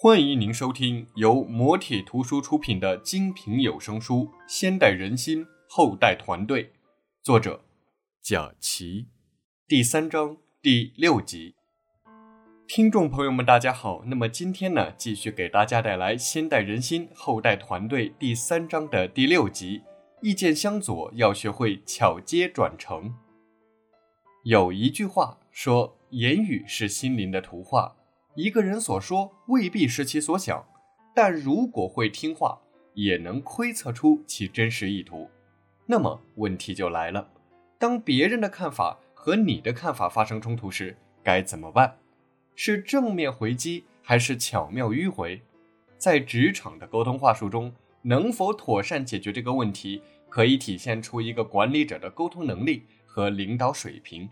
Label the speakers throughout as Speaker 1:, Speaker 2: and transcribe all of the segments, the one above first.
Speaker 1: 欢迎您收听由磨铁图书出品的精品有声书《先代人心，后代团队》，作者贾琪，第3章第6集。听众朋友们大家好，那么今天呢，继续给大家带来《先代人心，后代团队》第3章的第6集，意见相左要学会巧接转成。有一句话说，言语是心灵的图画，一个人所说未必是其所想，但如果会听话，也能窥测出其真实意图。那么问题就来了，当别人的看法和你的看法发生冲突时，该怎么办？是正面回击还是巧妙迂回？在职场的沟通话术中，能否妥善解决这个问题，可以体现出一个管理者的沟通能力和领导水平。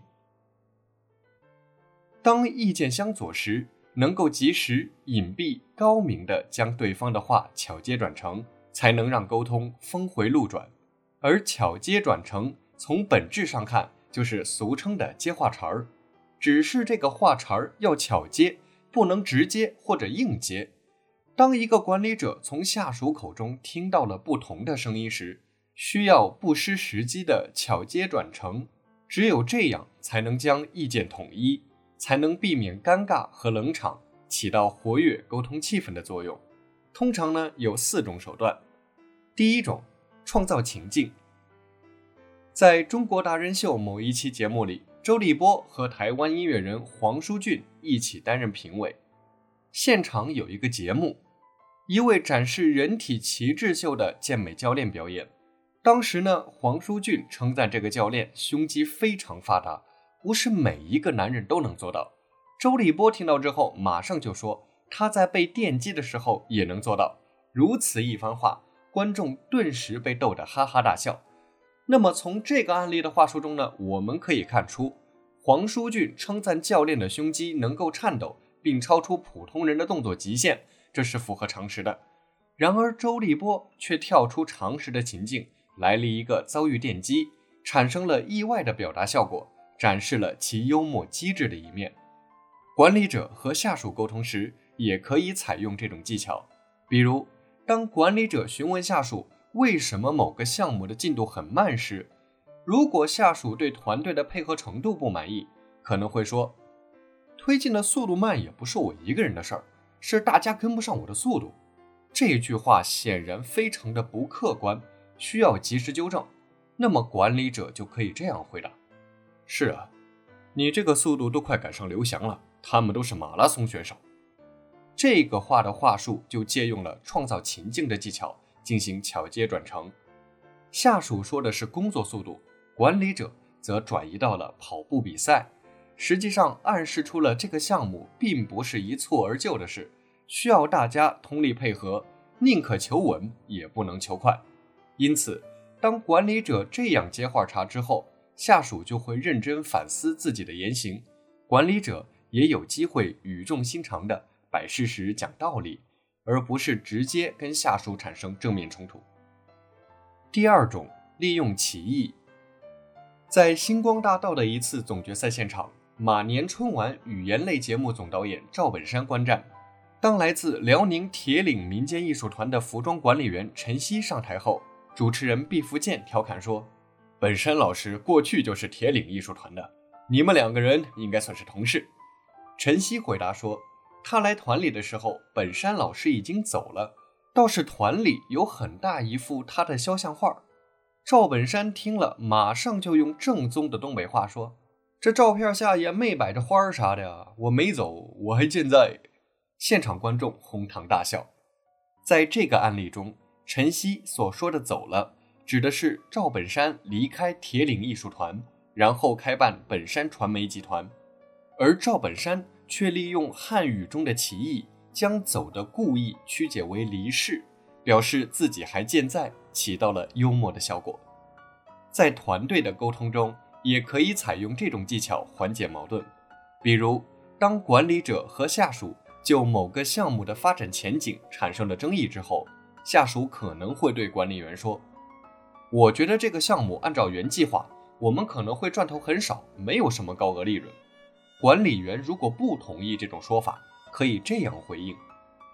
Speaker 1: 当意见相左时，能够及时、隐蔽、高明地将对方的话巧接转成，才能让沟通峰回路转。而巧接转成从本质上看，就是俗称的接话茬儿，只是这个话茬儿要巧接，不能直接或者硬接。当一个管理者从下属口中听到了不同的声音时，需要不失时机的巧接转成，只有这样才能将意见统一，才能避免尴尬和冷场，起到活跃沟通气氛的作用。通常呢，有4种手段。第一种，创造情境。在中国达人秀某一期节目里，周立波和台湾音乐人黄舒骏一起担任评委。现场有一个节目，一位展示人体旗帜秀的健美教练表演。当时呢，黄舒骏称赞这个教练胸肌非常发达，不是每一个男人都能做到。周立波听到之后马上就说，他在被电击的时候也能做到。如此一番话，观众顿时被逗得哈哈大笑。那么从这个案例的话术中呢，我们可以看出，黄舒骏称赞教练的胸肌能够颤抖，并超出普通人的动作极限，这是符合常识的。然而周立波却跳出常识的情境，来了一个遭遇电击，产生了意外的表达效果，展示了其幽默机智的一面。管理者和下属沟通时，也可以采用这种技巧。比如，当管理者询问下属为什么某个项目的进度很慢时，如果下属对团队的配合程度不满意，可能会说，推进的速度慢也不是我一个人的事儿，是大家跟不上我的速度。这句话显然非常的不客观，需要及时纠正。那么管理者就可以这样回答，是啊，你这个速度都快赶上刘翔了，他们都是马拉松选手。这个话的话术就借用了创造情境的技巧，进行巧接转成。下属说的是工作速度，管理者则转移到了跑步比赛，实际上暗示出了这个项目并不是一蹴而就的事，需要大家通力配合，宁可求稳也不能求快。因此当管理者这样接话茬之后，下属就会认真反思自己的言行，管理者也有机会语重心长地摆事实讲道理，而不是直接跟下属产生正面冲突。第二种，利用歧义。在星光大道的一次总决赛现场，马年春晚语言类节目总导演赵本山观战。当来自辽宁铁岭民间艺术团的服装管理员陈曦上台后，主持人毕福剑调侃说，本山老师过去就是铁岭艺术团的，你们2个人应该算是同事。陈曦回答说，他来团里的时候，本山老师已经走了，倒是团里有很大一幅他的肖像画。赵本山听了，马上就用正宗的东北话说，这照片下也没摆着花啥的呀，我没走，我还健在。现场观众哄堂大笑。在这个案例中，陈曦所说的走了，指的是赵本山离开铁岭艺术团，然后开办本山传媒集团，而赵本山却利用汉语中的歧义，将走的故意曲解为离世，表示自己还健在，起到了幽默的效果。在团队的沟通中，也可以采用这种技巧缓解矛盾。比如，当管理者和下属就某个项目的发展前景产生了争议之后，下属可能会对管理员说，我觉得这个项目按照原计划，我们可能会赚头很少，没有什么高额利润。管理员如果不同意这种说法，可以这样回应，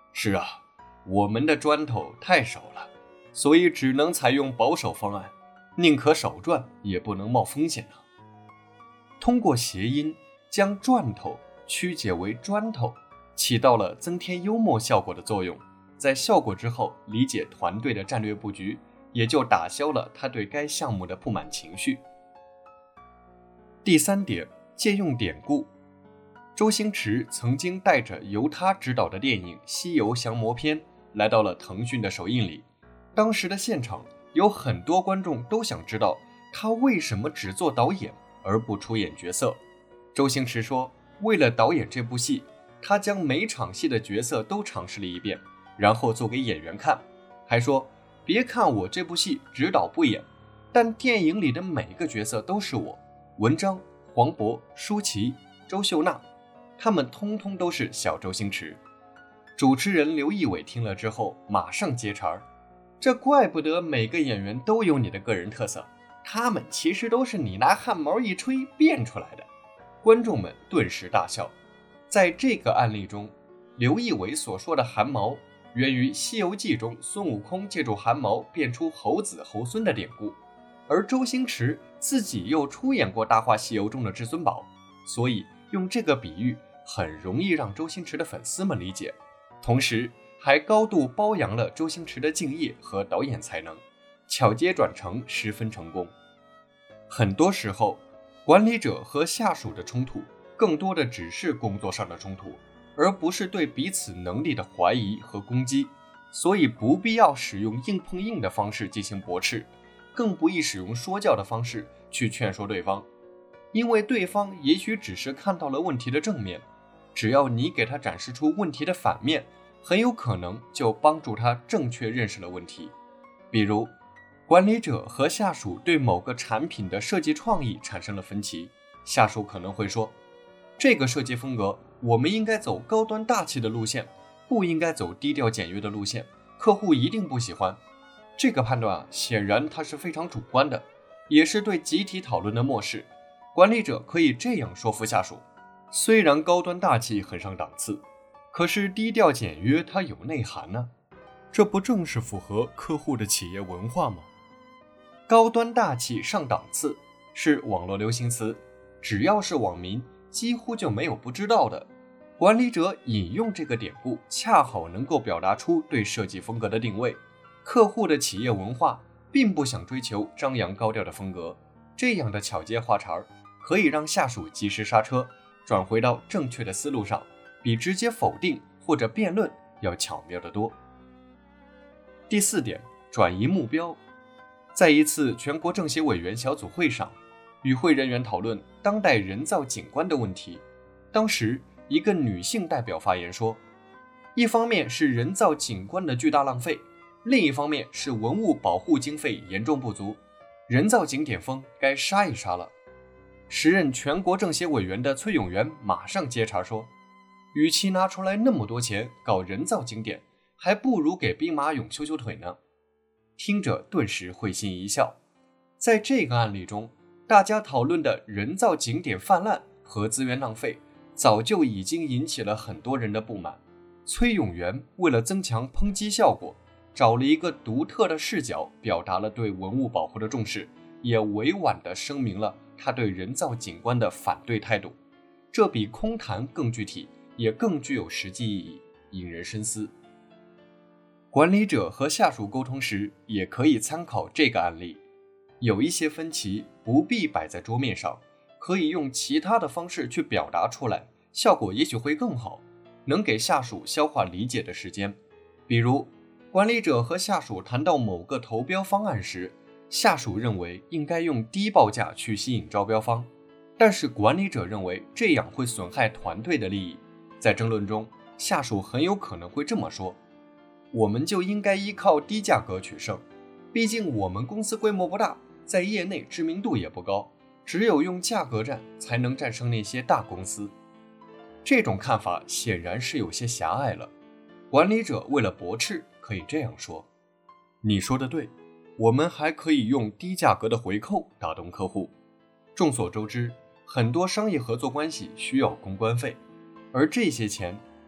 Speaker 1: 是啊，我们的砖头太少了，所以只能采用保守方案，宁可少赚，也不能冒风险啊。通过谐音将钻头曲解为砖头，起到了增添幽默效果的作用。在效果之后，理解团队的战略布局，也就打消了他对该项目的不满情绪。第3点，借用典故。周星驰曾经带着由他执导的电影《西游降魔篇》来到了腾讯的首映礼。当时的现场有很多观众都想知道他为什么只做导演而不出演角色。周星驰说，为了导演这部戏，他将每场戏的角色都尝试了一遍，然后做给演员看。还说，别看我这部戏只导不演，但电影里的每个角色都是我。文章、黄渤、舒淇、周秀娜，他们通通都是小周星驰。主持人刘仪伟听了之后马上接茬儿，这怪不得每个演员都有你的个人特色，他们其实都是你拿汗毛一吹变出来的。观众们顿时大笑。在这个案例中，刘仪伟所说的汗毛源于《西游记》中孙悟空借助汗毛变出猴子猴孙的典故，而周星驰自己又出演过《大话西游》中的至尊宝，所以用这个比喻很容易让周星驰的粉丝们理解，同时还高度褒扬了周星驰的敬业和导演才能，巧接转成十分成功。很多时候，管理者和下属的冲突更多的只是工作上的冲突，而不是对彼此能力的怀疑和攻击，所以不必要使用硬碰硬的方式进行驳斥，更不宜使用说教的方式去劝说对方，因为对方也许只是看到了问题的正面，只要你给他展示出问题的反面，很有可能就帮助他正确认识了问题。比如，管理者和下属对某个产品的设计创意产生了分歧，下属可能会说，这个设计风格我们应该走高端大气的路线，不应该走低调简约的路线，客户一定不喜欢。这个判断显然它是非常主观的，也是对集体讨论的漠视。管理者可以这样说服下属，虽然高端大气很上档次，可是低调简约它有内涵呢，这不正是符合客户的企业文化吗？高端大气上档次是网络流行词，只要是网民几乎就没有不知道的。管理者引用这个典故，恰好能够表达出对设计风格的定位。客户的企业文化并不想追求张扬高调的风格，这样的巧接话茬可以让下属及时刹车，转回到正确的思路上，比直接否定或者辩论要巧妙得多。第4点，转移目标。在一次全国政协委员小组会上，与会人员讨论当代人造景观的问题。当时一个女性代表发言说，一方面是人造景观的巨大浪费，另一方面是文物保护经费严重不足，人造景点风该杀一杀了。时任全国政协委员的崔永元马上接茬说，与其拿出来那么多钱搞人造景点，还不如给兵马俑修修腿呢。听着顿时会心一笑。在这个案例中，大家讨论的人造景点泛滥和资源浪费，早就已经引起了很多人的不满。崔永元为了增强抨击效果，找了一个独特的视角，表达了对文物保护的重视，也委婉地声明了他对人造景观的反对态度。这比空谈更具体，也更具有实际意义，引人深思。管理者和下属沟通时，也可以参考这个案例。有一些分歧不必摆在桌面上，可以用其他的方式去表达出来，效果也许会更好，能给下属消化理解的时间。比如，管理者和下属谈到某个投标方案时，下属认为应该用低报价去吸引招标方，但是管理者认为这样会损害团队的利益。在争论中，下属很有可能会这么说，我们就应该依靠低价格取胜，毕竟我们公司规模不大，在业内知名度也不高，只有用价格战才能战胜那些大公司。这种看法显然是有些狭隘了。管理者为了驳斥，可以这样说，你说的对，我们还可以用低价格的回扣打动客户。众所周知，很多商业合作关系需要公关费，而这些钱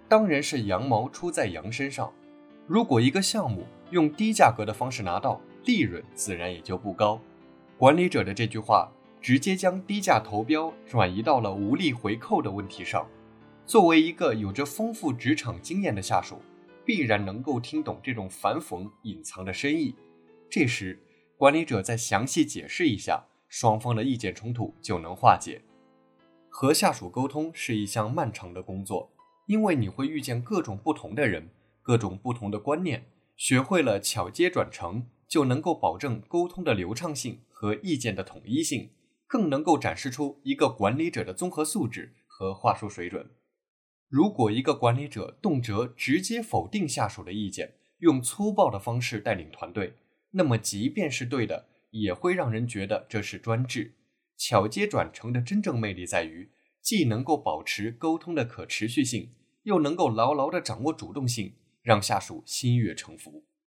Speaker 1: 当然是羊毛出在羊身上。如果一个项目用低价格的方式拿到，利润自然也就不高。管理者的这句话直接将低价投标转移到了无力回扣的问题上。作为一个有着丰富职场经验的下属，必然能够听懂这种反讽隐藏的深意。这时，管理者再详细解释一下，双方的意见冲突就能化解。和下属沟通是一项漫长的工作，因为你会遇见各种不同的人，各种不同的观念，学会了巧接转成，就能够保证沟通的流畅性和意见的统一性，更能够展示出一个管理者的综合素质和话术水准。如果一个管理者动辄直接否定下属的意见，用粗暴的方式带领团队，那么即便是对的，也会让人觉得这是专制。巧接转成的真正魅力在于，既能够保持沟通的可持续性，又能够牢牢地掌握主动性，让下属心悦诚服。